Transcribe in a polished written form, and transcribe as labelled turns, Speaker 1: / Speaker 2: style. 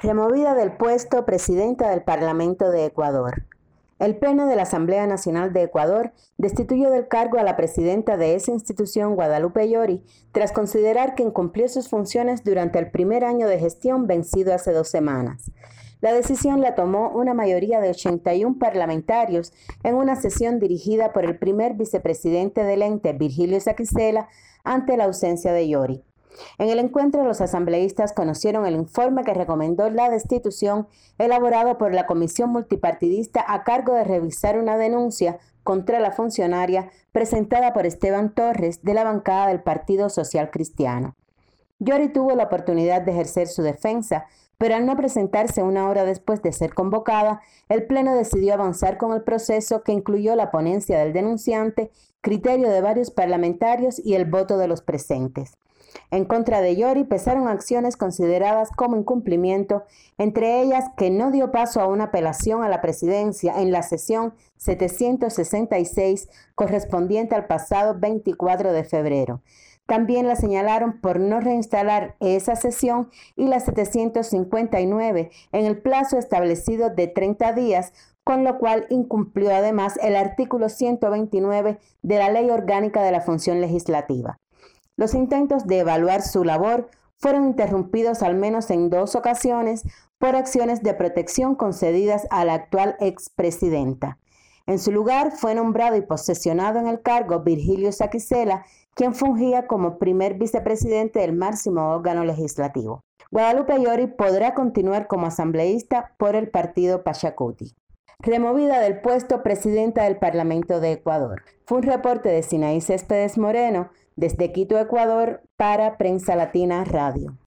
Speaker 1: Removida del puesto presidenta del Parlamento de Ecuador. El Pleno de la Asamblea Nacional de Ecuador destituyó del cargo a la presidenta de esa institución, Guadalupe Llori, tras considerar que incumplió sus funciones durante el primer año de gestión vencido hace 2 semanas. La decisión la tomó una mayoría de 81 parlamentarios en una sesión dirigida por el primer vicepresidente del ente, Virgilio Saquicela, ante la ausencia de Llori. En el encuentro, los asambleístas conocieron el informe que recomendó la destitución elaborado por la Comisión Multipartidista a cargo de revisar una denuncia contra la funcionaria presentada por Esteban Torres de la bancada del Partido Social Cristiano. Llori tuvo la oportunidad de ejercer su defensa, pero al no presentarse una hora después de ser convocada, el Pleno decidió avanzar con el proceso que incluyó la ponencia del denunciante, criterio de varios parlamentarios y el voto de los presentes. En contra de Llori pesaron acciones consideradas como incumplimiento, entre ellas que no dio paso a una apelación a la presidencia en la sesión 766 correspondiente al pasado 24 de febrero. También la señalaron por no reinstalar esa sesión y la 759 en el plazo establecido de 30 días, con lo cual incumplió además el artículo 129 de la Ley Orgánica de la Función Legislativa. Los intentos de evaluar su labor fueron interrumpidos al menos en 2 ocasiones por acciones de protección concedidas a la actual expresidenta. En su lugar fue nombrado y posesionado en el cargo Virgilio Saquicela, quien fungía como primer vicepresidente del máximo órgano legislativo. Guadalupe Llori podrá continuar como asambleísta por el partido Pachacuti. Removida del puesto presidenta del Parlamento de Ecuador. Fue un reporte de Sinaí Céspedes Moreno desde Quito, Ecuador, para Prensa Latina Radio.